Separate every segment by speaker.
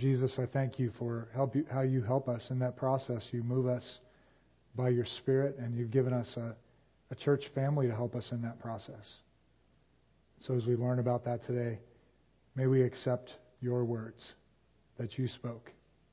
Speaker 1: Jesus, I thank you for how you help us in that process. You move us by your Spirit, and you've given us a church family to help us in that process. So as we learn about that today, may we accept your words that you spoke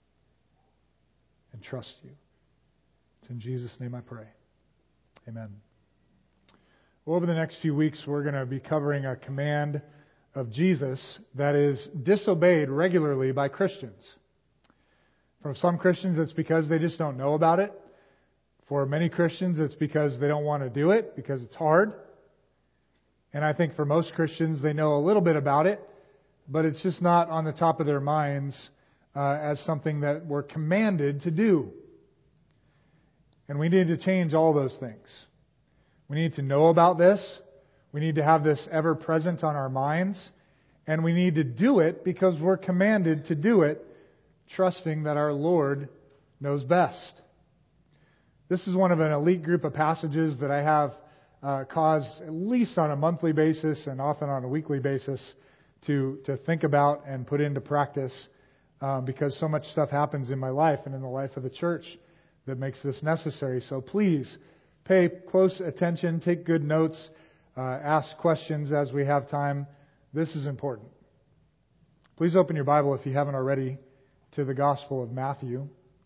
Speaker 1: and trust you. It's in Jesus' name I pray. Amen. Well, over the next few weeks, we're going to be covering a command of Jesus that is disobeyed regularly by Christians. For some Christians, it's because they just don't know about it. For many Christians, it's because they don't want to do it, because it's hard. And I think for most Christians, they know a little bit about it, but it's just not on the top of their minds as something that we're commanded to do. And we need to change all those things. We need to know about this. We need to have this ever present on our minds. And we need to do it because we're commanded to do it, trusting that our Lord knows best. This is one of an elite group of passages that I have caused, at least on a monthly basis and often on a weekly basis, to think about and put into practice because so much stuff happens in my life and in the life of the church that makes this necessary. So please pay close attention, take good notes, ask questions as we have time. This is important. Please open your Bible, if you haven't already, to the Gospel of Matthew,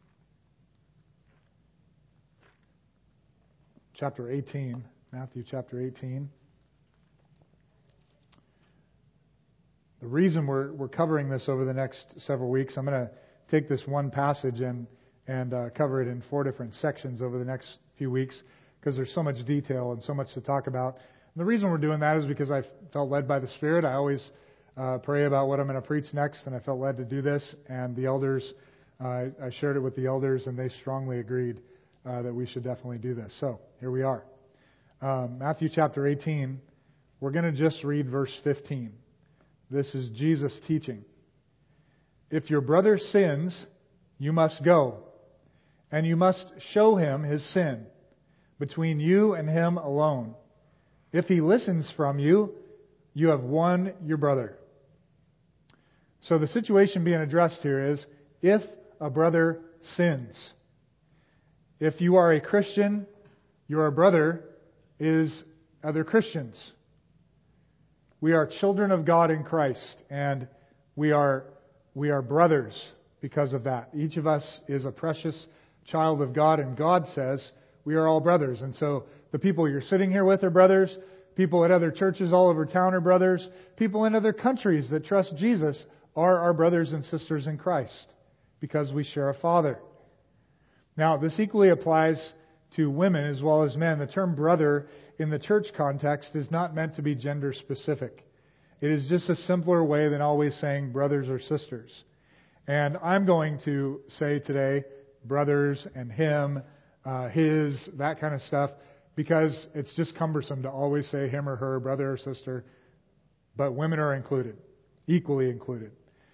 Speaker 1: chapter 18. Matthew chapter 18. The reason we're covering this over the next several weeks, I'm going to take this one passage and cover it in 4 different sections over the next few weeks because there's so much detail and so much to talk about. And the reason we're doing that is because I felt led by the Spirit. I always pray about what I'm going to preach next, and I felt led to do this. And the elders, I shared it with the elders, and they strongly agreed that we should definitely do this. So here we are. Matthew chapter 18, we're going to just read verse 15. This is Jesus teaching. If your brother sins, you must go, and you must show him his sin between you and him alone. If he listens from you, you have won your brother. So the situation being addressed here is if a brother sins. If you are a Christian, your brother is other Christians. We are children of God in Christ, and we are brothers because of that. Each of us is a precious child of God, and God says we are all brothers. And so the people you're sitting here with are brothers. People at other churches all over town are brothers. People in other countries that trust Jesus are our brothers and sisters in Christ because we share a Father. Now, this equally applies to women as well as men. The term brother in the church context is not meant to be gender specific. It is just a simpler way than always saying brothers or sisters. And I'm going to say today brothers and him, his, that kind of stuff, because it's just cumbersome to always say him or her, brother or sister. But women are included, equally included.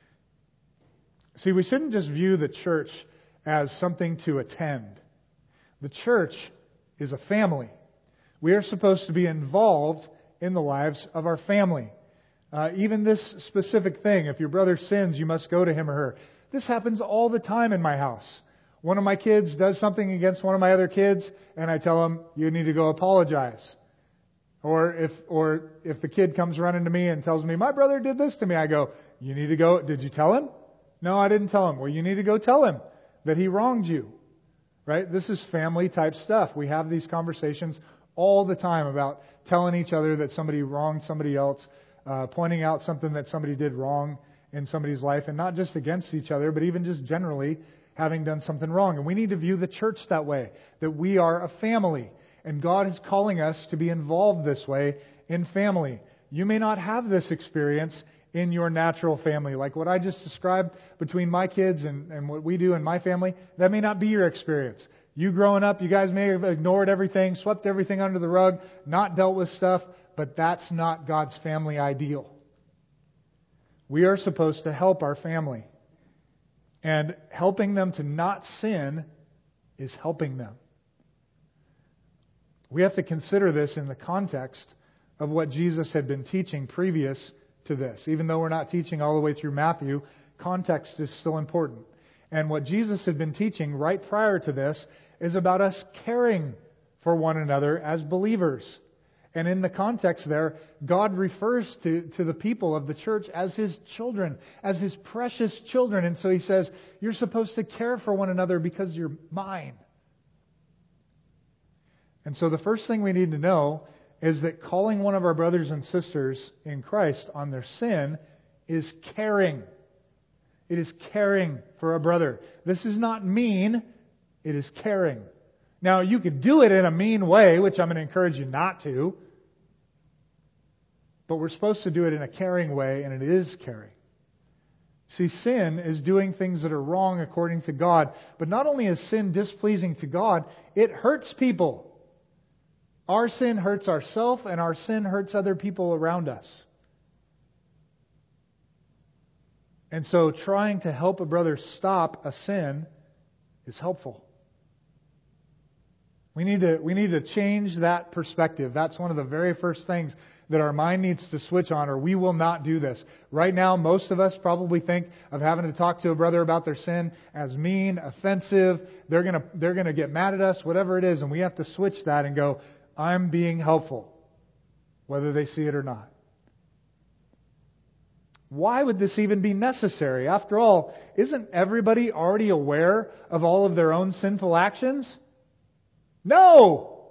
Speaker 1: See, we shouldn't just view the church as something to attend. The church is a family. We are supposed to be involved in the lives of our family. Even this specific thing, if your brother sins, you must go to him or her. This happens all the time in my house. One of my kids does something against one of my other kids, and I tell him, you need to go apologize. Or if the kid comes running to me and tells me, my brother did this to me, I go, you need to go, did you tell him? No, I didn't tell him. Well, you need to go tell him that he wronged you. Right? This is family type stuff. We have these conversations all the time about telling each other that somebody wronged somebody else, pointing out something that somebody did wrong in somebody's life, and not just against each other, but even just generally having done something wrong. And we need to view the church that way, that we are a family. And God is calling us to be involved this way in family. You may not have this experience in your natural family. Like what I just described between my kids and what we do in my family, that may not be your experience. You growing up, you guys may have ignored everything, swept everything under the rug, not dealt with stuff, but that's not God's family ideal. We are supposed to help our family. And helping them to not sin is helping them. We have to consider this in the context of what Jesus had been teaching previous to this. Even though we're not teaching all the way through Matthew, context is still important. And what Jesus had been teaching right prior to this is about us caring for one another as believers. And in the context there, God refers to the people of the church as His children, as His precious children. And so He says, you're supposed to care for one another because you're mine. And so the first thing we need to know is that calling one of our brothers and sisters in Christ on their sin is caring. It is caring for a brother. This is not mean, it is caring. Now, you could do it in a mean way, which I'm going to encourage you not to. But we're supposed to do it in a caring way, and it is caring. See, sin is doing things that are wrong according to God. But not only is sin displeasing to God, it hurts people. Our sin hurts ourselves, and our sin hurts other people around us. And so trying to help a brother stop a sin is helpful. We need to change that perspective. That's one of the very first things that our mind needs to switch on, or we will not do this. Right now, most of us probably think of having to talk to a brother about their sin as mean, offensive. They're gonna get mad at us, whatever it is, and we have to switch that and go, I'm being helpful, whether they see it or not. Why would this even be necessary? After all, isn't everybody already aware of all of their own sinful actions? No,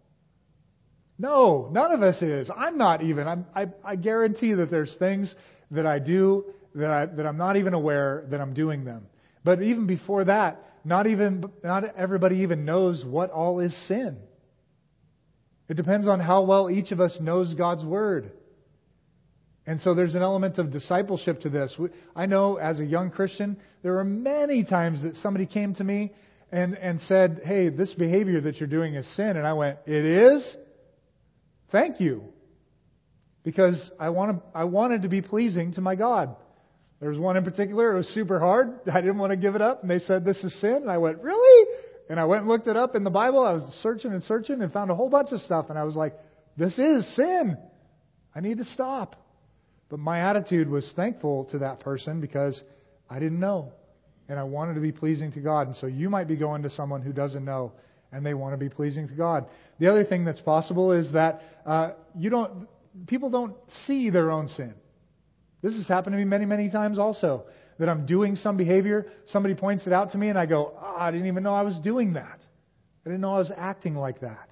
Speaker 1: none of us is. I'm not even. I guarantee that there's things that I do that I'm not even aware that I'm doing them. But even before that, not everybody even knows what all is sin. It depends on how well each of us knows God's Word. And so there's an element of discipleship to this. I know as a young Christian, there were many times that somebody came to me and said, hey, this behavior that you're doing is sin. And I went, it is? Thank you. Because I wanted to be pleasing to my God. There was one in particular, it was super hard. I didn't want to give it up. And they said, this is sin. And I went, really? And I went and looked it up in the Bible. I was searching and found a whole bunch of stuff. And I was like, this is sin. I need to stop. But my attitude was thankful to that person because I didn't know. And I wanted to be pleasing to God. And so you might be going to someone who doesn't know and they want to be pleasing to God. The other thing that's possible is that people don't see their own sin. This has happened to me many, many times also. That I'm doing some behavior, somebody points it out to me and I go, I didn't even know I was doing that. I didn't know I was acting like that.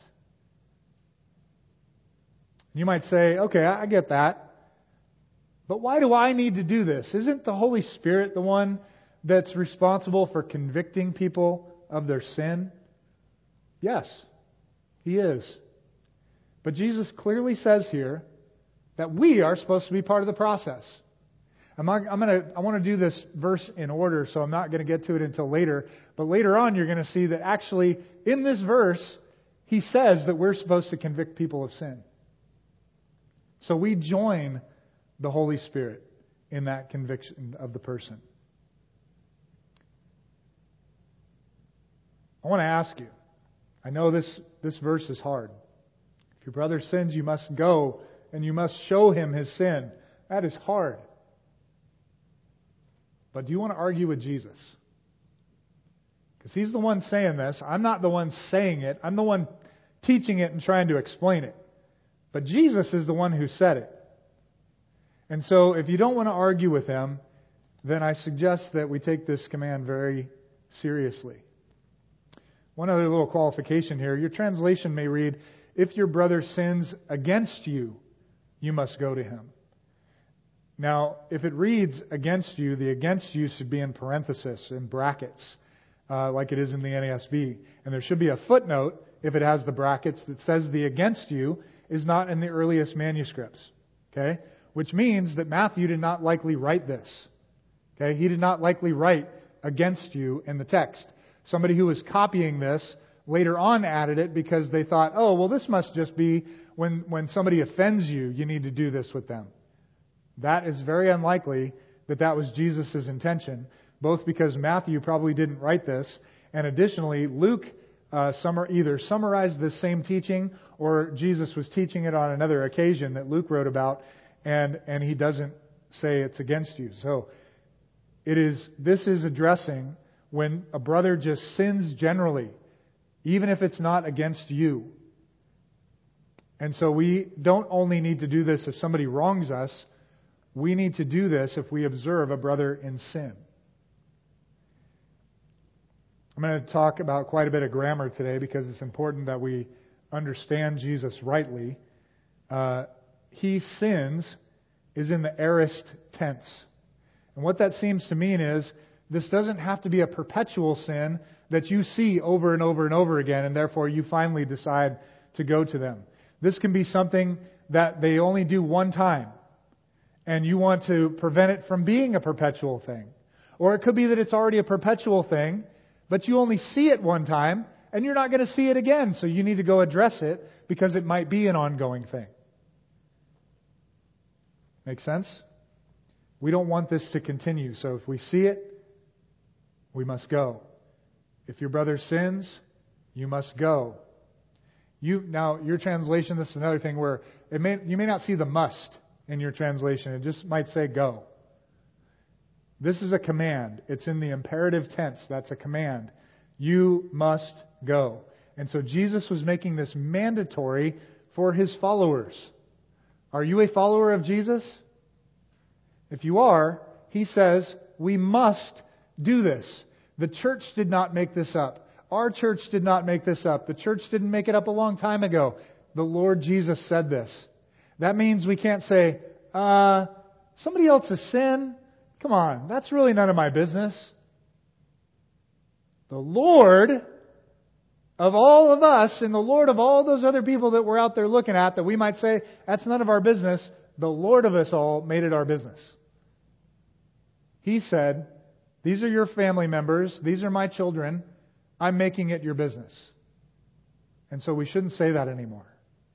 Speaker 1: You might say, okay, I get that. But why do I need to do this? Isn't the Holy Spirit the one that's responsible for convicting people of their sin? Yes, He is. But Jesus clearly says here that we are supposed to be part of the process. I want to do this verse in order, so I'm not going to get to it until later. But later on, you're going to see that actually in this verse, He says that we're supposed to convict people of sin. So we join the Holy Spirit in that conviction of the person. I want to ask you, I know this verse is hard. If your brother sins, you must go and you must show him his sin. That is hard. But do you want to argue with Jesus? Because He's the one saying this. I'm not the one saying it. I'm the one teaching it and trying to explain it. But Jesus is the one who said it. And so if you don't want to argue with Him, then I suggest that we take this command very seriously. One other little qualification here. Your translation may read, if your brother sins against you, you must go to him. Now, if it reads against you, the against you should be in parenthesis, in brackets, like it is in the NASB. And there should be a footnote, if it has the brackets, that says the against you is not in the earliest manuscripts. Okay? Which means that Matthew did not likely write this. Okay? He did not likely write against you in the text. Somebody who was copying this later on added it because they thought, oh, well, this must just be when somebody offends you, you need to do this with them. That is very unlikely that was Jesus' intention, both because Matthew probably didn't write this, and additionally, Luke either summarized this same teaching or Jesus was teaching it on another occasion that Luke wrote about, and he doesn't say it's against you. So This is addressing when a brother just sins generally, even if it's not against you. And so we don't only need to do this if somebody wrongs us, we need to do this if we observe a brother in sin. I'm going to talk about quite a bit of grammar today because it's important that we understand Jesus rightly. He sins is in the aorist tense. And what that seems to mean is this doesn't have to be a perpetual sin that you see over and over and over again, and therefore you finally decide to go to them. This can be something that they only do one time, and you want to prevent it from being a perpetual thing. Or it could be that it's already a perpetual thing, but you only see it one time, and you're not going to see it again, so you need to go address it because it might be an ongoing thing. Make sense? We don't want this to continue, so if we see it, we must go. If your brother sins, you must go. Now, your translation, this is another thing where you may not see the must in your translation. It just might say go. This is a command. It's in the imperative tense. That's a command. You must go. And so Jesus was making this mandatory for His followers. Are you a follower of Jesus? If you are, He says, we must do this. The church did not make this up. Our church did not make this up. The church didn't make it up a long time ago. The Lord Jesus said this. That means we can't say, somebody else's sin? Come on, that's really none of my business. The Lord of all of us and the Lord of all those other people that we're out there looking at that we might say, that's none of our business, the Lord of us all made it our business. He said, these are your family members, these are my children, I'm making it your business. And so we shouldn't say that anymore.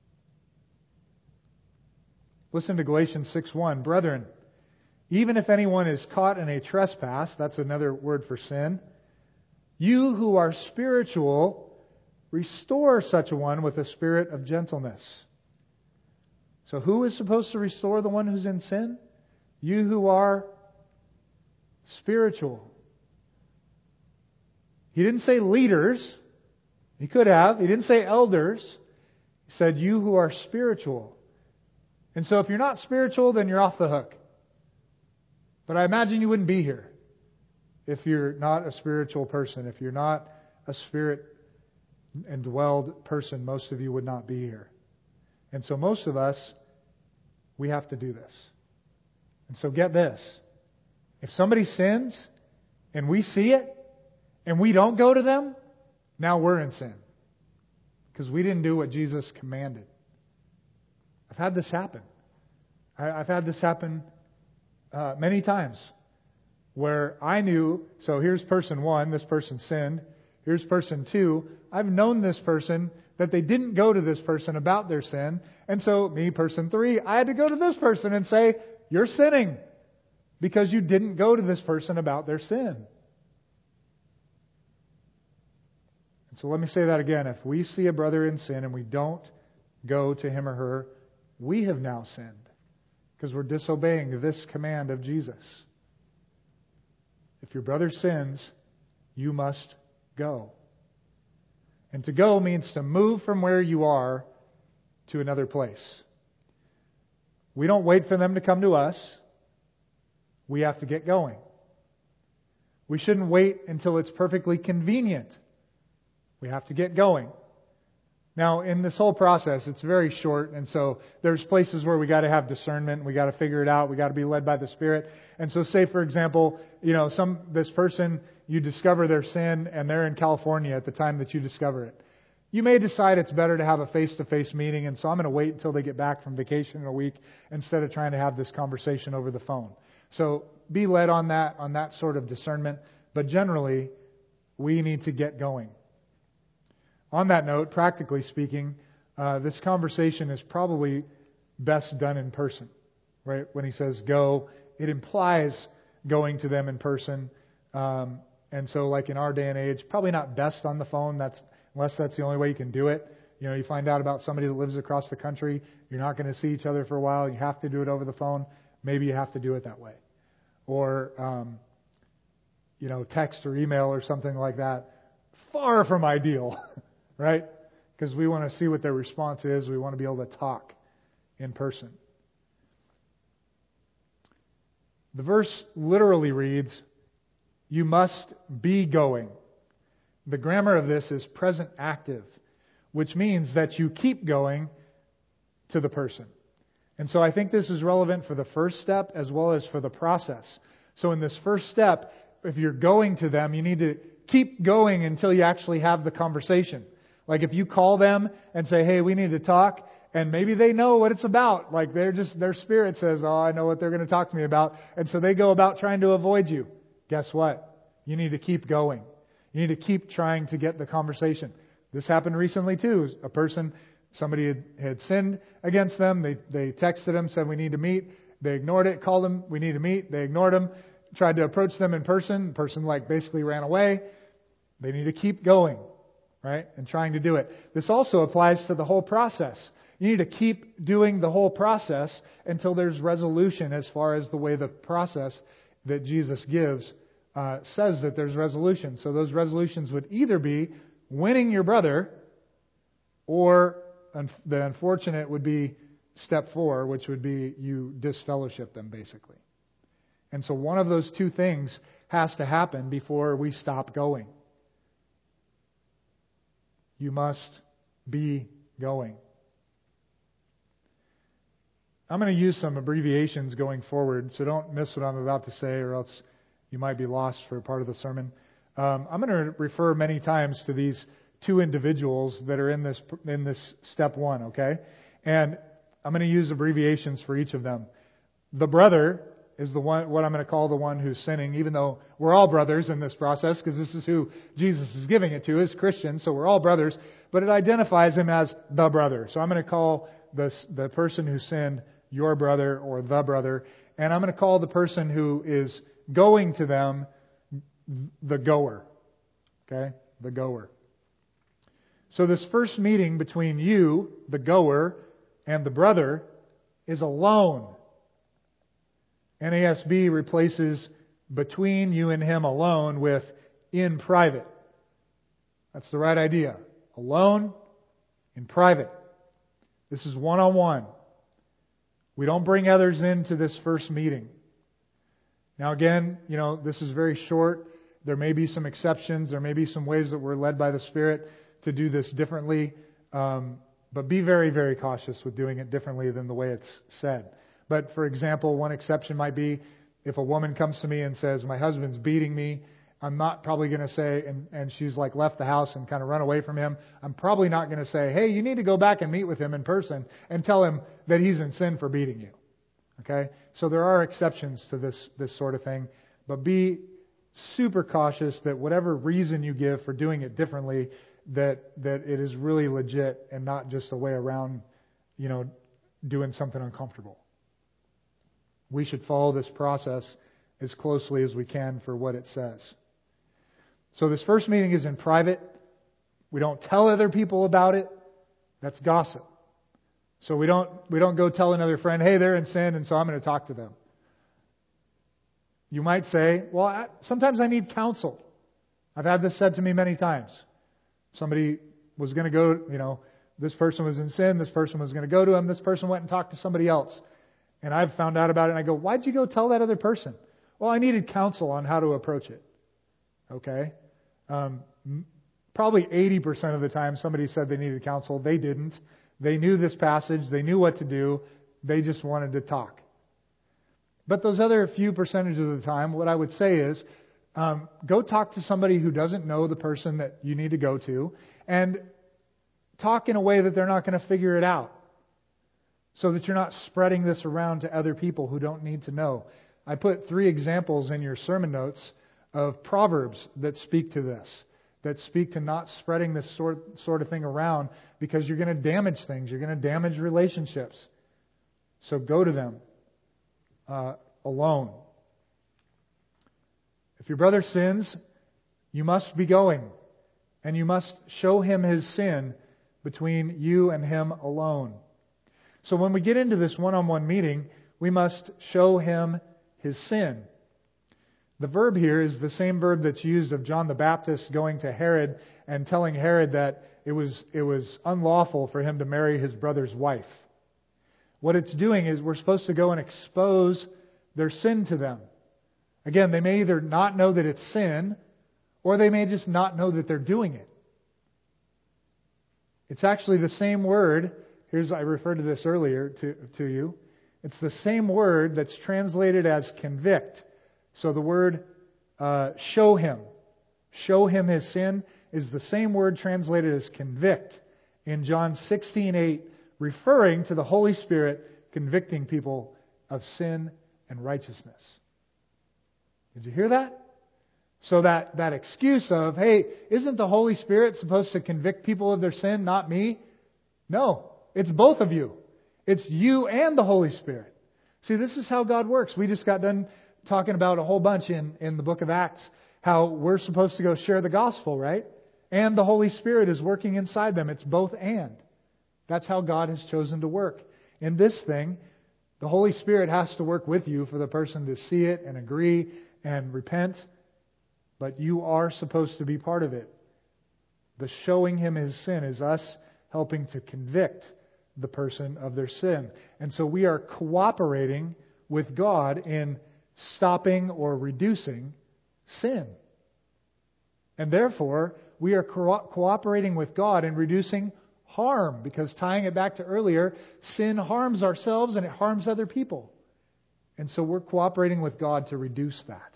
Speaker 1: Listen to Galatians 6:1. Brethren, even if anyone is caught in a trespass, that's another word for sin, you who are spiritual, restore such a one with a spirit of gentleness. So who is supposed to restore the one who's in sin? You who are spiritual. He didn't say leaders. He could have. He didn't say elders. He said you who are spiritual. And so if you're not spiritual, then you're off the hook. But I imagine you wouldn't be here if you're not a spiritual person. If you're not a spirit-indwelled person, most of you would not be here. And so most of us, we have to do this. And so get this. If somebody sins and we see it and we don't go to them, now we're in sin. Because we didn't do what Jesus commanded. I've had this happen. I've had this happen many times where I knew, so here's person 1, this person sinned. Here's person 2, I've known this person that they didn't go to this person about their sin. And so me, person 3, I had to go to this person and say, you're sinning because you didn't go to this person about their sin. And so let me say that again. If we see a brother in sin and we don't go to him or her, we have now sinned because we're disobeying this command of Jesus. If your brother sins, you must go. And to go means to move from where you are to another place. We don't wait for them to come to us. We have to get going. We shouldn't wait until it's perfectly convenient. We have to get going. Now, in this whole process, it's very short, and so there's places where we got to have discernment, we got to figure it out, we got to be led by the Spirit. And so, say for example, this person, you discover their sin, and they're in California at the time that you discover it. You may decide it's better to have a face-to-face meeting, and so I'm going to wait until they get back from vacation in a week instead of trying to have this conversation over the phone. So be led on that sort of discernment, but generally, we need to get going. On that note, practically speaking, this conversation is probably best done in person, right? When he says go, it implies going to them in person. And so like in our day and age, probably not best on the phone, unless that's the only way you can do it. You find out about somebody that lives across the country, you're not going to see each other for a while, you have to do it over the phone, maybe you have to do it that way. Or text or email or something like that. Far from ideal, right? Because we want to see what their response is. We want to be able to talk in person. The verse literally reads, "You must be going." The grammar of this is present active, which means that you keep going to the person. And so I think this is relevant for the first step as well as for the process. So in this first step, if you're going to them, you need to keep going until you actually have the conversation. Like if you call them and say, "Hey, we need to talk," and maybe they know what it's about. Like their spirit says, "Oh, I know what they're going to talk to me about." And so they go about trying to avoid you. Guess what? You need to keep going. You need to keep trying to get the conversation. This happened recently too. Somebody had sinned against them. They texted them, said, "We need to meet." They ignored it, called them, "We need to meet." They ignored them, tried to approach them in person. The person basically ran away. They need to keep going, right? And trying to do it. This also applies to the whole process. You need to keep doing the whole process until there's resolution as far as the way the process that Jesus gives says that there's resolution. So those resolutions would either be winning your brother, or the unfortunate would be step 4, which would be you disfellowship them, basically. And so one of those two things has to happen before we stop going. You must be going. I'm going to use some abbreviations going forward, so don't miss what I'm about to say, or else you might be lost for part of the sermon. I'm going to refer many times to these two individuals that are in this step 1, okay? And I'm going to use abbreviations for each of them. The brother is the one, what I'm going to call the one who's sinning, even though we're all brothers in this process, because this is who Jesus is giving it to, is Christians, so we're all brothers, but it identifies him as the brother. So I'm going to call the person who sinned your brother or the brother, and I'm going to call the person who is going to them the goer. Okay? The goer. So this first meeting between you, the goer, and the brother is alone. NASB replaces between you and him alone with in private. That's the right idea. Alone, in private. This is one-on-one. We don't bring others into this first meeting. Now again, this is very short. There may be some exceptions. There may be some ways that we're led by the Spirit to do this differently. But be very, very cautious with doing it differently than the way it's said. But for example, one exception might be if a woman comes to me and says, "My husband's beating me," I'm not probably going to say, and she's left the house and kind of run away from him, I'm probably not going to say, "Hey, you need to go back and meet with him in person and tell him that he's in sin for beating you." Okay? So there are exceptions to this sort of thing. But be super cautious that whatever reason you give for doing it differently, that it is really legit and not just a way around, doing something uncomfortable. We should follow this process as closely as we can for what it says. So this first meeting is in private. We don't tell other people about it. That's gossip. So we don't go tell another friend, "Hey, they're in sin, and so I'm going to talk to them." You might say, "Well, sometimes I need counsel." I've had this said to me many times. Somebody was going to go, this person was in sin, this person was going to go to him, this person went and talked to somebody else. And I've found out about it, and I go, "Why'd you go tell that other person?" "Well, I needed counsel on how to approach it." Okay? Probably 80% of the time somebody said they needed counsel. They didn't. They knew this passage. They knew what to do. They just wanted to talk. But those other few percentages of the time, what I would say is, go talk to somebody who doesn't know the person that you need to go to, and talk in a way that they're not going to figure it out, so that you're not spreading this around to other people who don't need to know. I put 3 examples in your sermon notes of proverbs that speak to this, that speak to not spreading this sort of thing around, because you're going to damage things. You're going to damage relationships. So go to them alone. If your brother sins, you must be going, and you must show him his sin between you and him alone. So when we get into this one-on-one meeting, we must show him his sin. The verb here is the same verb that's used of John the Baptist going to Herod and telling Herod that it was unlawful for him to marry his brother's wife. What it's doing is we're supposed to go and expose their sin to them. Again, they may either not know that it's sin, or they may just not know that they're doing it. It's actually the same word. I referred to this earlier to you. It's the same word that's translated as convict. So the word show him his sin is the same word translated as convict in John 16:8, referring to the Holy Spirit convicting people of sin and righteousness. Did you hear that? So that excuse of, hey, isn't the Holy Spirit supposed to convict people of their sin, not me? No, it's both of you. It's you and the Holy Spirit. See, this is how God works. We just got done talking about a whole bunch in the book of Acts, how we're supposed to go share the gospel, right? And the Holy Spirit is working inside them. It's both and. That's how God has chosen to work. In this thing, the Holy Spirit has to work with you for the person to see it and agree and repent. But you are supposed to be part of it. The showing him his sin is us helping to convict the person of their sin. And so we are cooperating with God in stopping or reducing sin. And therefore, we are cooperating with God in reducing harm. Because tying it back to earlier, sin harms ourselves and it harms other people. And so we're cooperating with God to reduce that.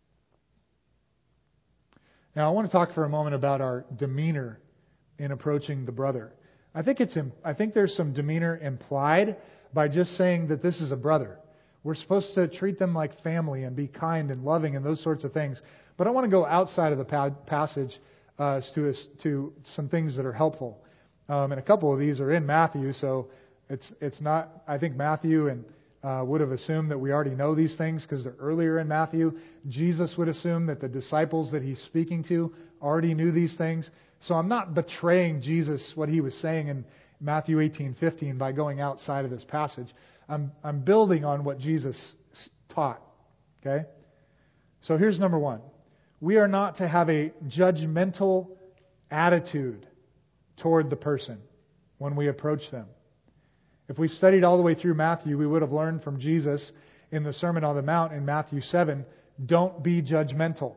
Speaker 1: Now, I want to talk for a moment about our demeanor in approaching the brother. I think there's some demeanor implied by just saying that this is a brother. We're supposed to treat them like family and be kind and loving and those sorts of things. But I want to go outside of the passage to some things that are helpful. And a couple of these are in Matthew, so it's not. I think Matthew and would have assumed that we already know these things because they're earlier in Matthew. Jesus would assume that the disciples that he's speaking to already knew these things. So I'm not betraying Jesus, what he was saying in Matthew 18:15 by going outside of this passage. I'm building on what Jesus taught. Okay? So here's number one. We are not to have a judgmental attitude toward the person when we approach them. If we studied all the way through Matthew, we would have learned from Jesus in the Sermon on the Mount in Matthew 7, don't be judgmental.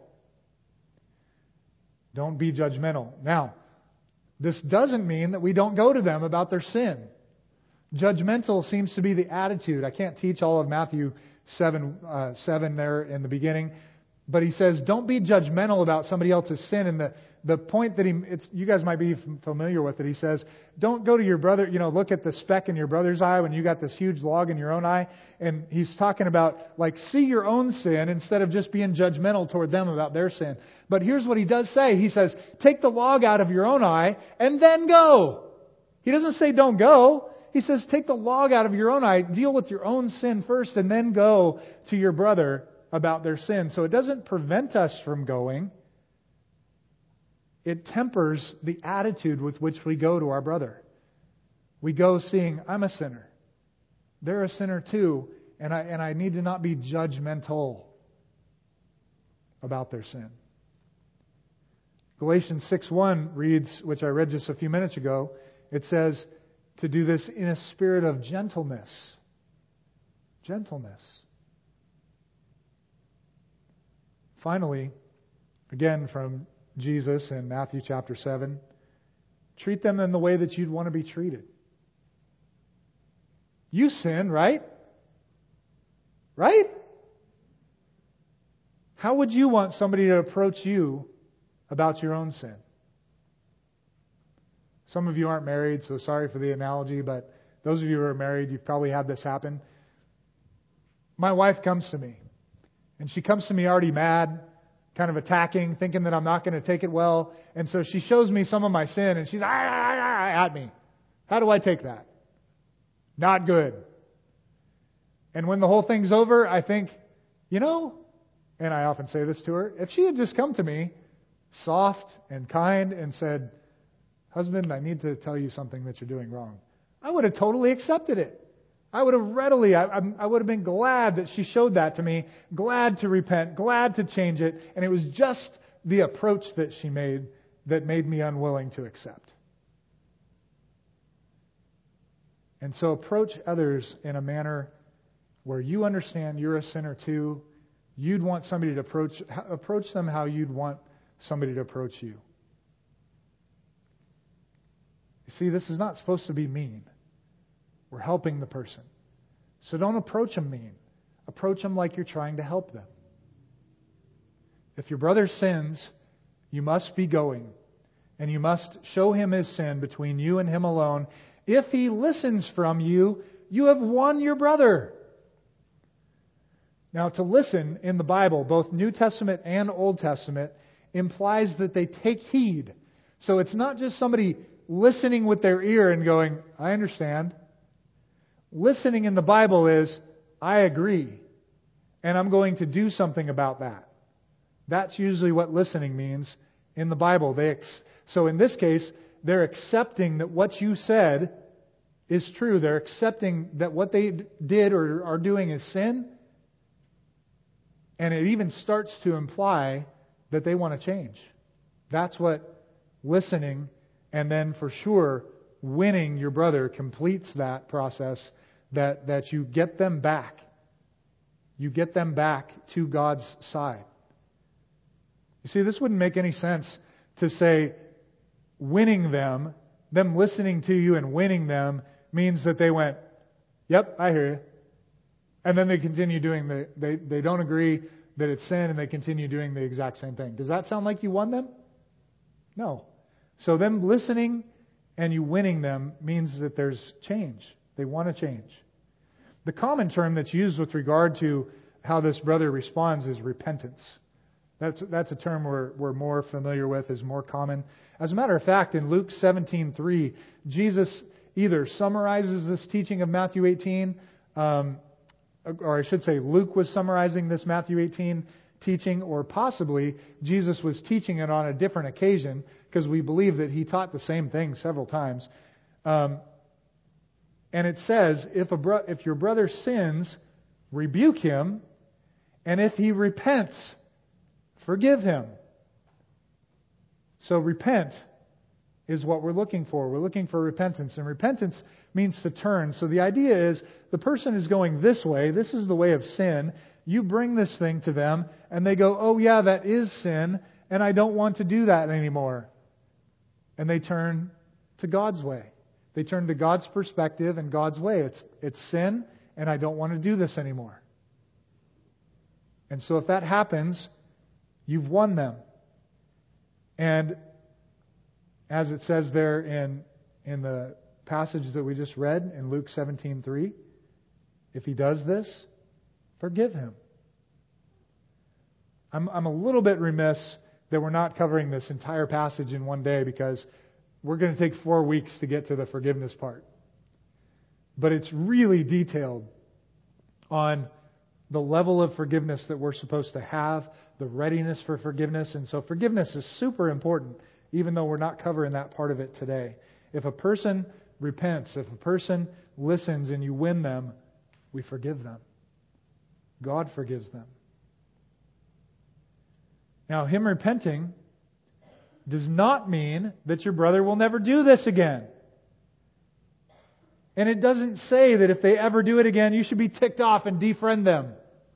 Speaker 1: Don't be judgmental. Now, this doesn't mean that we don't go to them about their sin. Judgmental seems to be the attitude. I can't teach all of Matthew 7 there in the beginning, but he says, don't be judgmental about somebody else's sin. And the point that you guys might be familiar with it, he says, don't go to your brother, look at the speck in your brother's eye when you got this huge log in your own eye. And he's talking about, see your own sin instead of just being judgmental toward them about their sin. But here's what he does say. He says, take the log out of your own eye and then go. He doesn't say don't go. He says, take the log out of your own eye, deal with your own sin first, and then go to your brother about their sin. So it doesn't prevent us from going. It tempers the attitude with which we go to our brother. We go seeing, I'm a sinner. They're a sinner too, and I need to not be judgmental about their sin. Galatians 6:1 reads, which I read just a few minutes ago, it says to do this in a spirit of gentleness. Gentleness. Finally, again from Jesus in Matthew chapter 7, treat them in the way that you'd want to be treated. You sin, right? Right? How would you want somebody to approach you about your own sin? Some of you aren't married, so sorry for the analogy, but those of you who are married, you've probably had this happen. My wife comes to me, and she comes to me already mad, kind of attacking, thinking that I'm not going to take it well. And so she shows me some of my sin, and she's at me. How do I take that? Not good. And when the whole thing's over, I think, and I often say this to her, if she had just come to me, soft and kind, and said, husband, I need to tell you something that you're doing wrong, I would have totally accepted it. I would have readily, I would have been glad that she showed that to me, glad to repent, glad to change it, and it was just the approach that she made that made me unwilling to accept. And so approach others in a manner where you understand you're a sinner too. You'd want somebody to approach them how you'd want somebody to approach you. You see, this is not supposed to be mean. We're helping the person. So don't approach them mean. Approach them like you're trying to help them. If your brother sins, you must be going. And you must show him his sin between you and him alone. If he listens from you, you have won your brother. Now, to listen in the Bible, both New Testament and Old Testament, implies that they take heed. So it's not just somebody listening with their ear and going, I understand. Listening in the Bible is, I agree, and I'm going to do something about that. That's usually what listening means in the Bible. So in this case, they're accepting that what you said is true. They're accepting that what they did or are doing is sin. And it even starts to imply that they want to change. That's what listening and then for sure winning your brother completes that process, that you get them back. You get them back to God's side. You see, this wouldn't make any sense to say winning them listening to you and winning them means that they went, yep, I hear you. And then they continue doing they don't agree that it's sin and they continue doing the exact same thing. Does that sound like you won them? No. So them listening and you winning them means that there's change. They want to change. The common term that's used with regard to how this brother responds is repentance. That's a term we're more familiar with, is more common. As a matter of fact, in Luke 17:3, Jesus either summarizes this teaching of Matthew 18, or I should say Luke was summarizing this Matthew 18 teaching, or possibly Jesus was teaching it on a different occasion, because we believe that he taught the same thing several times. And it says, if your brother sins, rebuke him, and if he repents, forgive him. So repent is what we're looking for. We're looking for repentance. And repentance means to turn. So the idea is the person is going this way. This is the way of sin. You bring this thing to them and they go, oh yeah, that is sin and I don't want to do that anymore. And they turn to God's way. They turn to God's perspective and God's way. It's sin and I don't want to do this anymore. And so if that happens, you've won them. And as it says there in the passage that we just read in Luke 17:3, if he does this, forgive him. I'm a little bit remiss that we're not covering this entire passage in one day, because we're going to take 4 weeks to get to the forgiveness part. But it's really detailed on the level of forgiveness that we're supposed to have, the readiness for forgiveness. And so forgiveness is super important, even though we're not covering that part of it today. If a person repents, if a person listens and you win them, we forgive them. God forgives them. Now, him repenting does not mean that your brother will never do this again. And it doesn't say that if they ever do it again, you should be ticked off and defriend them.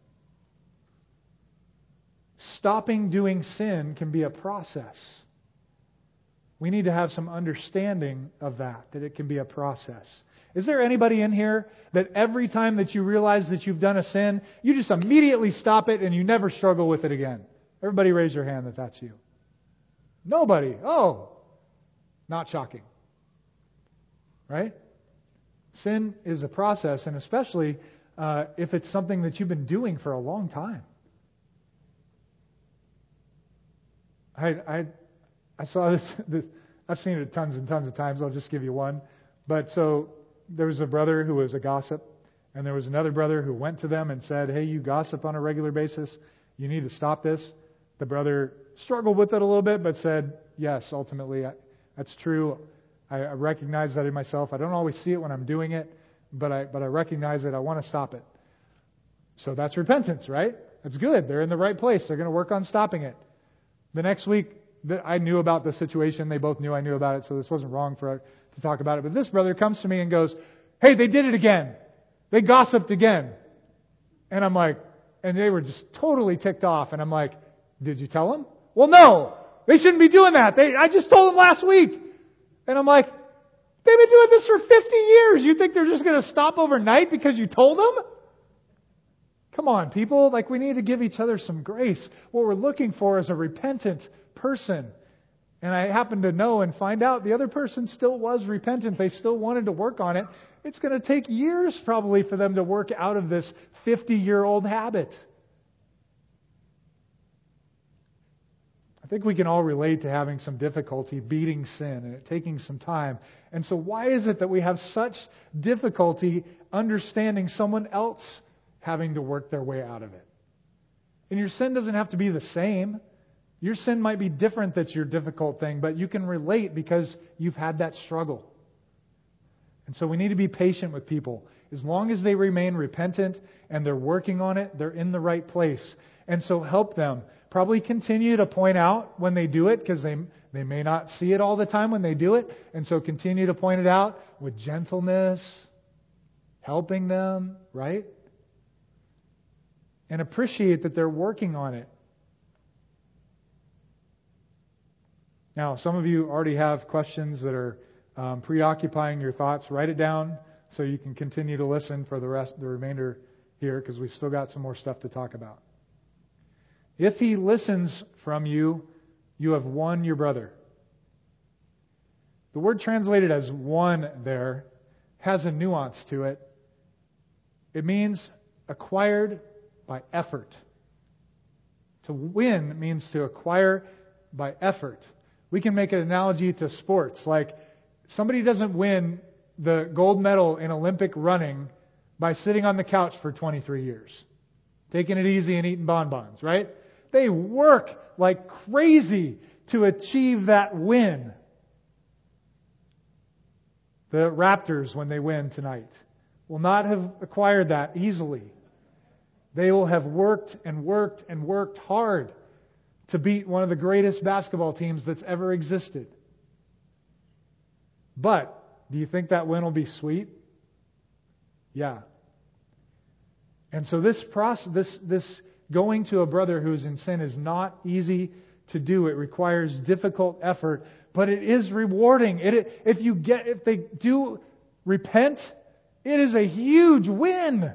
Speaker 1: Stopping doing sin can be a process. We need to have some understanding of that it can be a process. Is there anybody in here that every time that you realize that you've done a sin, you just immediately stop it and you never struggle with it again? Everybody raise your hand if that's you. Nobody. Oh, not shocking. Right? Sin is a process, and especially if it's something that you've been doing for a long time. I saw this. I've seen it tons and tons of times. I'll just give you one. But so there was a brother who was a gossip, and there was another brother who went to them and said, hey, you gossip on a regular basis. You need to stop this. The brother struggled with it a little bit, but said, yes, ultimately, that's true. I recognize that in myself. I don't always see it when I'm doing it, but I recognize it. I want to stop it. So that's repentance, right? That's good. They're in the right place. They're going to work on stopping it. The next week, I knew about the situation. They both knew I knew about it, so this wasn't wrong to talk about it. But this brother comes to me and goes, "Hey, they did it again. They gossiped again." And I'm like, and they were just totally ticked off. And I'm like, "Did you tell them?" "Well, no. They shouldn't be doing that. I just told them last week." And I'm like, "They've been doing this for 50 years. You think they're just going to stop overnight because you told them?" Come on, people. We need to give each other some grace. What we're looking for is a repentant person. And I happen to know and find out the other person still was repentant. They still wanted to work on it. It's going to take years probably for them to work out of this 50-year-old habit. I think we can all relate to having some difficulty beating sin and it taking some time. And so why is it that we have such difficulty understanding someone else having to work their way out of it? And your sin doesn't have to be the same. Your sin might be different, that's your difficult thing, but you can relate because you've had that struggle. And so we need to be patient with people. As long as they remain repentant and they're working on it, they're in the right place. And so help them. Probably continue to point out when they do it, because they may not see it all the time when they do it. And so continue to point it out with gentleness, helping them, right? And appreciate that they're working on it. Now, some of you already have questions that are preoccupying your thoughts. Write it down so you can continue to listen for the remainder here, because we've still got some more stuff to talk about. If he listens from you, you have won your brother. The word translated as won there has a nuance to it. It means acquired by effort. To win means to acquire by effort. We can make an analogy to sports. Like, somebody doesn't win the gold medal in Olympic running by sitting on the couch for 23 years, taking it easy and eating bonbons, right? They work like crazy to achieve that win. The Raptors, when they win tonight, will not have acquired that easily. They will have worked and worked and worked hard to beat one of the greatest basketball teams that's ever existed. But, do you think that win will be sweet? Yeah. And so this process, this going to a brother who is in sin is not easy to do. It requires difficult effort, but it is rewarding. If they do repent, it is a huge win.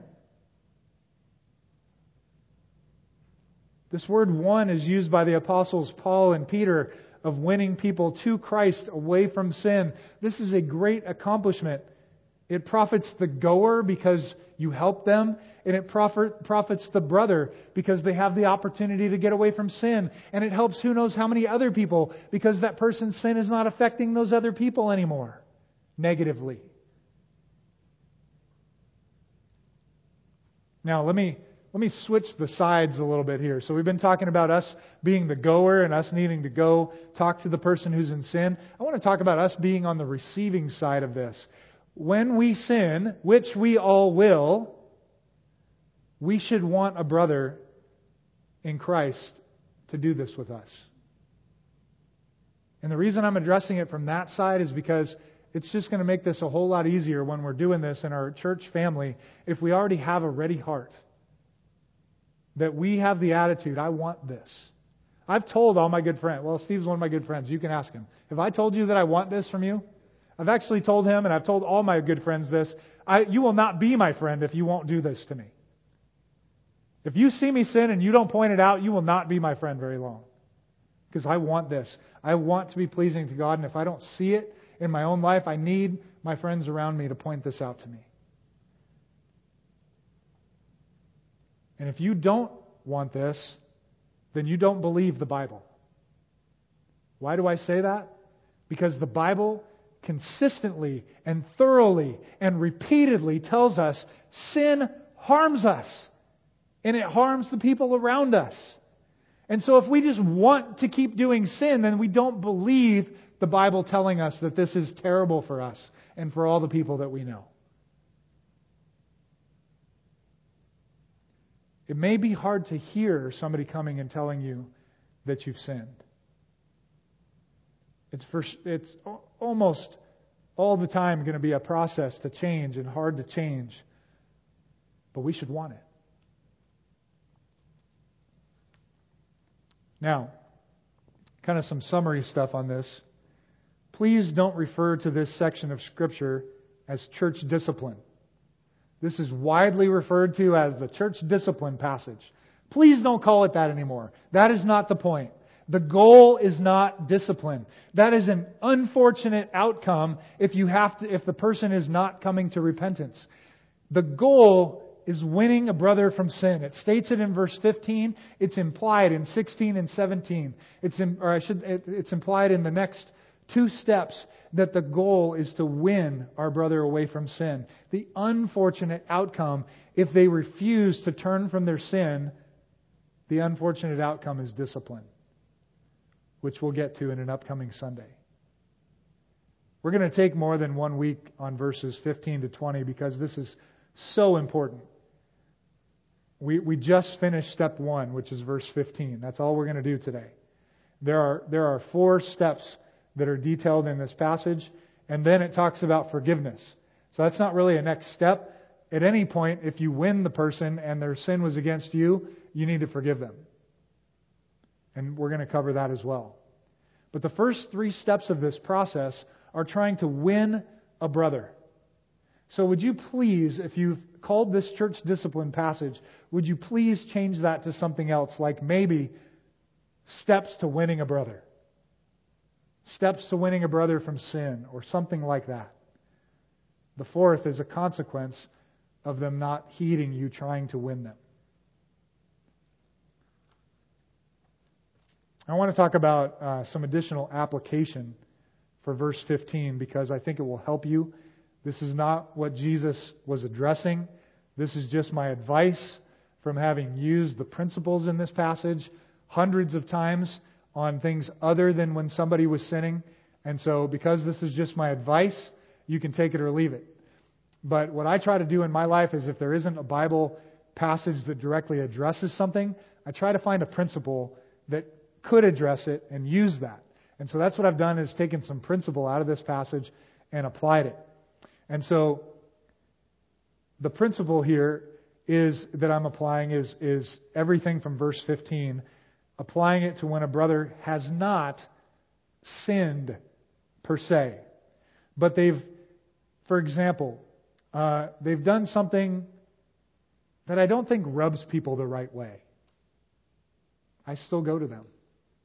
Speaker 1: This word "won" is used by the apostles Paul and Peter of winning people to Christ away from sin. This is a great accomplishment. It profits the goer because you help them, and it profits the brother because they have the opportunity to get away from sin. And it helps who knows how many other people because that person's sin is not affecting those other people anymore negatively. Now, let me switch the sides a little bit here. So we've been talking about us being the goer and us needing to go talk to the person who's in sin. I want to talk about us being on the receiving side of this. When we sin, which we all will, we should want a brother in Christ to do this with us. And the reason I'm addressing it from that side is because it's just going to make this a whole lot easier when we're doing this in our church family if we already have a ready heart. That we have the attitude, I want this. I've told all my good friends, well, Steve's one of my good friends, you can ask him. Have I told you that I want this from you? I've actually told him, and I've told all my good friends this, you will not be my friend if you won't do this to me. If you see me sin and you don't point it out, you will not be my friend very long. Because I want this. I want to be pleasing to God, and if I don't see it in my own life, I need my friends around me to point this out to me. And if you don't want this, then you don't believe the Bible. Why do I say that? Because the Bible consistently and thoroughly and repeatedly tells us sin harms us. And it harms the people around us. And so if we just want to keep doing sin, then we don't believe the Bible telling us that this is terrible for us and for all the people that we know. It may be hard to hear somebody coming and telling you that you've sinned. It's almost all the time going to be a process to change and hard to change. But we should want it. Now, kind of some summary stuff on this. Please don't refer to this section of Scripture as church discipline. This is widely referred to as the church discipline passage. Please don't call it that anymore. That is not the point. The goal is not discipline. That is an unfortunate outcome if the person is not coming to repentance. The goal is winning a brother from sin. It states it in verse 15. It's implied in 16 and 17. It's implied in the next two steps that the goal is to win our brother away from sin. The unfortunate outcome, if they refuse to turn from their sin, the unfortunate outcome is discipline, which we'll get to in an upcoming Sunday. We're going to take more than 1 week on verses 15 to 20 because this is so important. We just finished step 1, which is verse 15. That's all we're going to do today. There are 4 steps that are detailed in this passage, and then it talks about forgiveness. So that's not really a next step. At any point, if you win the person and their sin was against you, you need to forgive them. And we're going to cover that as well. But the first 3 steps of this process are trying to win a brother. So would you please, if you've called this church discipline passage, would you please change that to something else, like maybe steps to winning a brother? Steps to winning a brother from sin, or something like that. The 4th is a consequence of them not heeding you trying to win them. I want to talk about some additional application for verse 15 because I think it will help you. This is not what Jesus was addressing. This is just my advice from having used the principles in this passage hundreds of times on things other than when somebody was sinning. And so because this is just my advice, you can take it or leave it. But what I try to do in my life is if there isn't a Bible passage that directly addresses something, I try to find a principle that could address it and use that. And so that's what I've done, is taken some principle out of this passage and applied it. And so the principle here is that I'm applying is everything from verse 15, applying it to when a brother has not sinned per se. But for example, they've done something that I don't think rubs people the right way. I still go to them.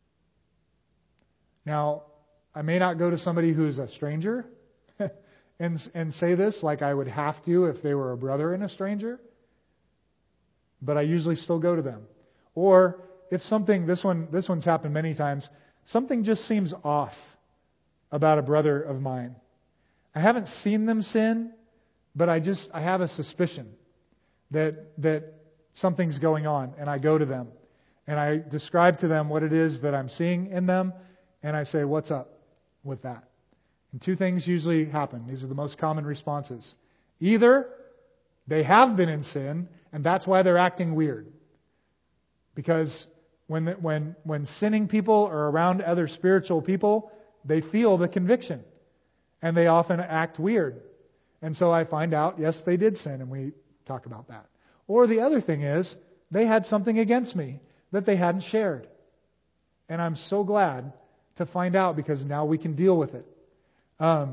Speaker 1: Now, I may not go to somebody who's a stranger and say this like I would have to if they were a brother and a stranger, but I usually still go to them. Or if something, this one's happened many times, something just seems off about a brother of mine. I haven't seen them sin, but I have a suspicion that something's going on, and I go to them. And I describe to them what it is that I'm seeing in them, and I say, what's up with that? And 2 things usually happen. These are the most common responses. Either they have been in sin, and that's why they're acting weird. Because when sinning people are around other spiritual people, they feel the conviction. And they often act weird. And so I find out, yes, they did sin, and we talk about that. Or the other thing is, they had something against me that they hadn't shared. And I'm so glad to find out, because now we can deal with it. I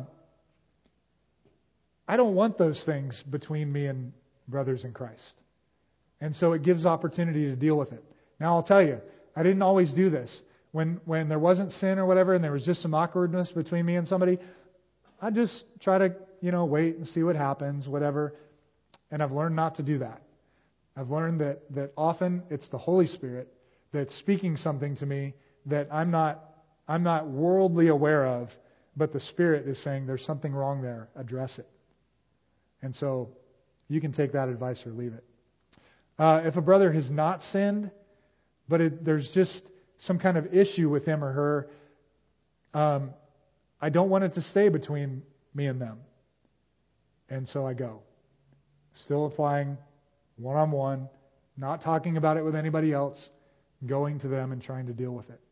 Speaker 1: don't want those things between me and brothers in Christ. And so it gives opportunity to deal with it. Now I'll tell you, I didn't always do this. When there wasn't sin or whatever, and there was just some awkwardness between me and somebody, I just try to, wait and see what happens, whatever. And I've learned not to do that. I've learned that often it's the Holy Spirit that's speaking something to me that I'm not worldly aware of, but the Spirit is saying there's something wrong there, address it. And so you can take that advice or leave it. If a brother has not sinned, but there's just some kind of issue with him or her, I don't want it to stay between me and them. And so I go. Still applying one-on-one, Not talking about it with anybody else, going to them and trying to deal with it.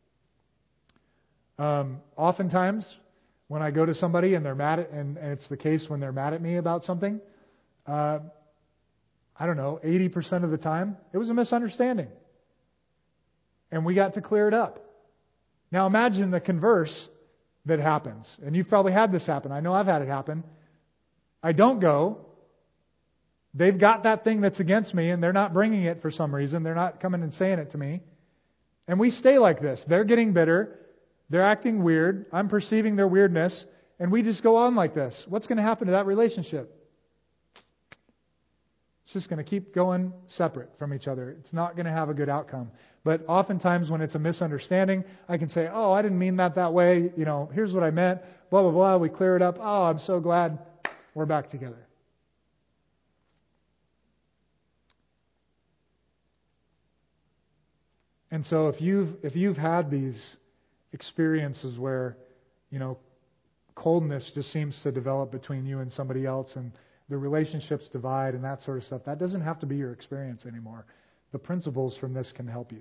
Speaker 1: Oftentimes, when I go to somebody and they're mad at, and it's the case when they're mad at me about something, I don't know, 80% of the time, it was a misunderstanding. And we got to clear it up. Now imagine the converse that happens. And you've probably had this happen. I know I've had it happen. I don't go. They've got that thing that's against me and they're not bringing it for some reason. They're not coming and saying it to me. And we stay like this. They're getting bitter. They're acting weird. I'm perceiving their weirdness. And we just go on like this. What's going to happen to that relationship? It's just going to keep going separate from each other. It's not going to have a good outcome. But oftentimes when it's a misunderstanding, I can say, oh, I didn't mean that way. Here's what I meant. Blah, blah, blah. We clear it up. Oh, I'm so glad we're back together. And so if you've had these experiences where, coldness just seems to develop between you and somebody else and the relationships divide and that sort of stuff, that doesn't have to be your experience anymore. The principles from this can help you.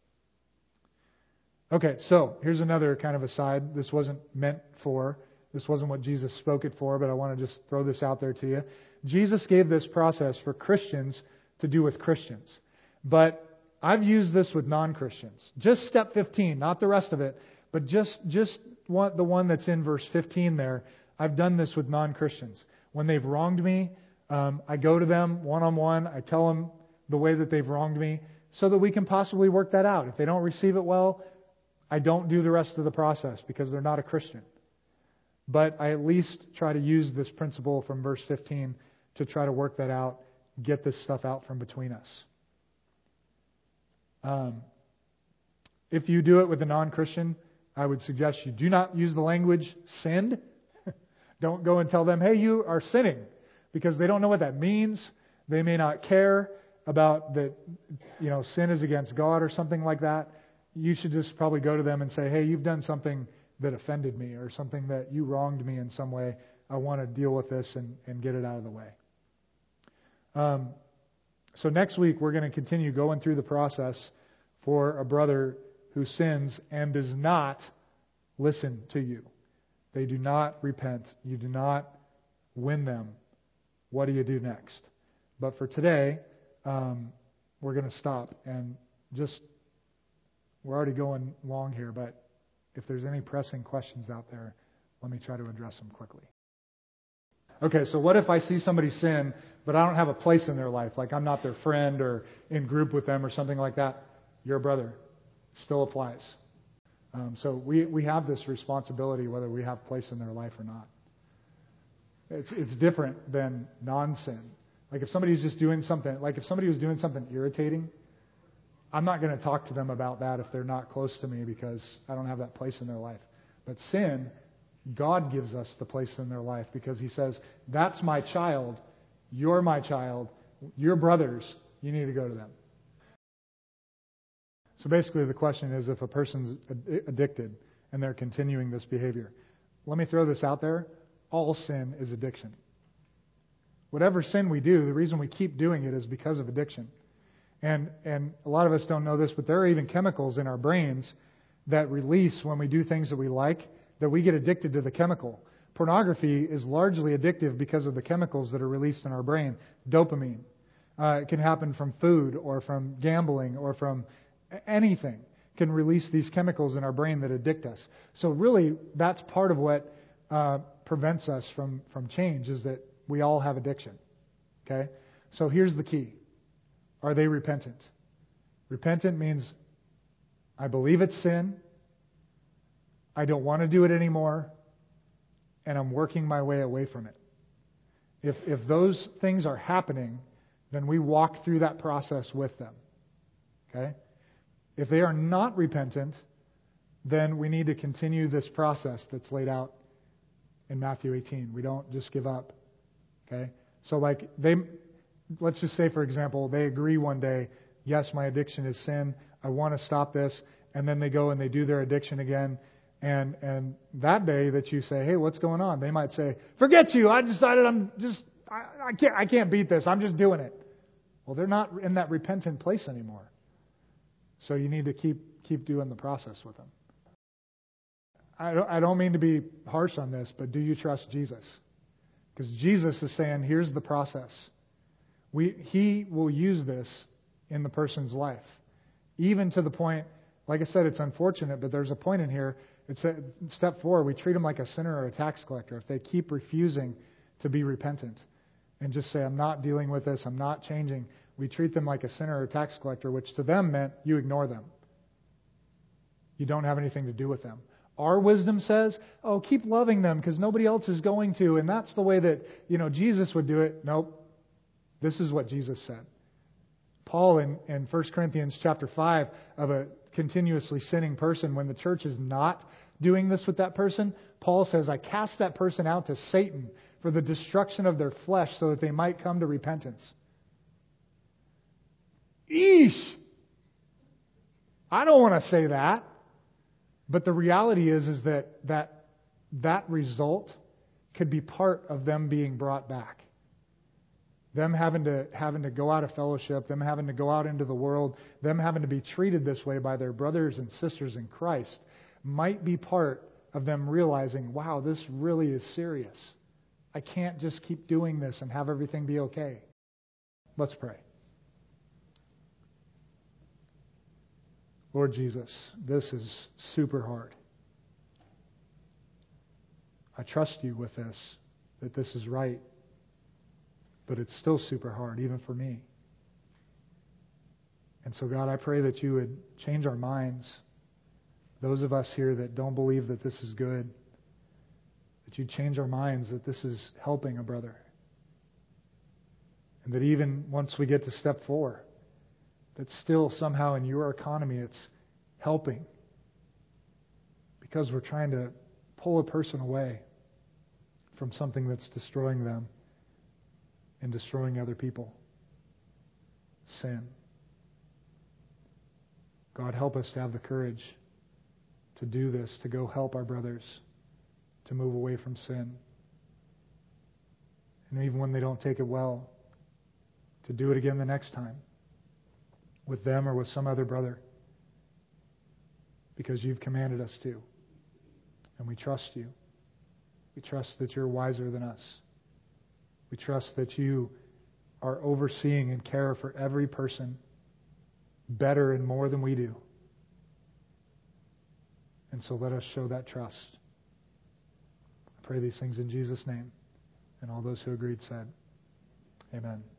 Speaker 1: Okay, so here's another kind of aside. This wasn't what Jesus spoke it for, but I want to just throw this out there to you. Jesus gave this process for Christians to do with Christians. But I've used this with non-Christians. Just step 15, not the rest of it, but just the one that's in verse 15 there. I've done this with non-Christians. When they've wronged me, I go to them one-on-one. I tell them the way that they've wronged me so that we can possibly work that out. If they don't receive it well, I don't do the rest of the process because they're not a Christian. But I at least try to use this principle from verse 15 to try to work that out, get this stuff out from between us. If you do it with a non-Christian, I would suggest you do not use the language sinned. Don't go and tell them, hey, you are sinning, because they don't know what that means. They may not care about that, sin is against God or something like that. You should just probably go to them and say, hey, you've done something that offended me or something that you wronged me in some way. I want to deal with this and get it out of the way. So next week, we're going to continue going through the process for a brother who sins and does not listen to you. They do not repent. You do not win them. What do you do next? But for today, we're going to stop and we're already going long here, but if there's any pressing questions out there, let me try to address them quickly. Okay, so what if I see somebody sin, but I don't have a place in their life, like I'm not their friend or in group with them or something like that? You're a brother. Still applies. So we have this responsibility whether we have place in their life or not. It's different than non-sin. Like if somebody's just doing something, like if somebody was doing something irritating, I'm not going to talk to them about that if they're not close to me because I don't have that place in their life. But sin, God gives us the place in their life because He says, that's my child, you're my child, you're brothers, you need to go to them. So basically the question is if a person's addicted and they're continuing this behavior. Let me throw this out there. All sin is addiction. Whatever sin we do, the reason we keep doing it is because of addiction. And a lot of us don't know this, but there are even chemicals in our brains that release when we do things that we like, that we get addicted to the chemical. Pornography is largely addictive because of the chemicals that are released in our brain. Dopamine. It can happen from food or from gambling or from anything can release these chemicals in our brain that addict us. So really, that's part of what prevents us from change is that we all have addiction. Okay? So here's the key. Are they repentant? Repentant means I believe it's sin. I don't want to do it anymore. And I'm working my way away from it. If those things are happening, then we walk through that process with them. Okay? If they are not repentant, then we need to continue this process that's laid out in Matthew 18. We don't just give up. Okay? So let's just say, for example, they agree one day, yes, my addiction is sin. I want to stop this. And then they go and they do their addiction again. And that day that you say, hey, what's going on? They might say, forget you. I decided I can't beat this. I'm just doing it. Well, they're not in that repentant place anymore. So you need to keep doing the process with them. I don't mean to be harsh on this, but do you trust Jesus? Because Jesus is saying, here's the process. He will use this in the person's life. Even to the point, like I said, it's unfortunate, but there's a point in here. It's step 4, we treat them like a sinner or a tax collector. If they keep refusing to be repentant and just say, I'm not dealing with this, I'm not changing, we treat them like a sinner or a tax collector, which to them meant you ignore them. You don't have anything to do with them. Our wisdom says, oh, keep loving them because nobody else is going to, and that's the way that, Jesus would do it. Nope. This is what Jesus said. Paul in 1 Corinthians chapter 5 of a continuously sinning person, when the church is not doing this with that person, Paul says, I cast that person out to Satan for the destruction of their flesh so that they might come to repentance. Eesh! I don't want to say that. But the reality is that result could be part of them being brought back. Them having to go out of fellowship, them having to go out into the world, them having to be treated this way by their brothers and sisters in Christ might be part of them realizing, wow, this really is serious. I can't just keep doing this and have everything be okay. Let's pray. Lord Jesus, this is super hard. I trust you with this, that this is right, but it's still super hard, even for me. And so, God, I pray that you would change our minds. Those of us here that don't believe that this is good, that you'd change our minds that this is helping a brother. And that even once we get to step 4, that still somehow in your economy it's helping because we're trying to pull a person away from something that's destroying them and destroying other people. Sin. God, help us to have the courage to do this, to go help our brothers, to move away from sin. And even when they don't take it well, to do it again the next time. With them or with some other brother, because you've commanded us to. And we trust you. We trust that you're wiser than us. We trust that you are overseeing and care for every person better and more than we do. And so let us show that trust. I pray these things in Jesus' name. And all those who agreed said, Amen.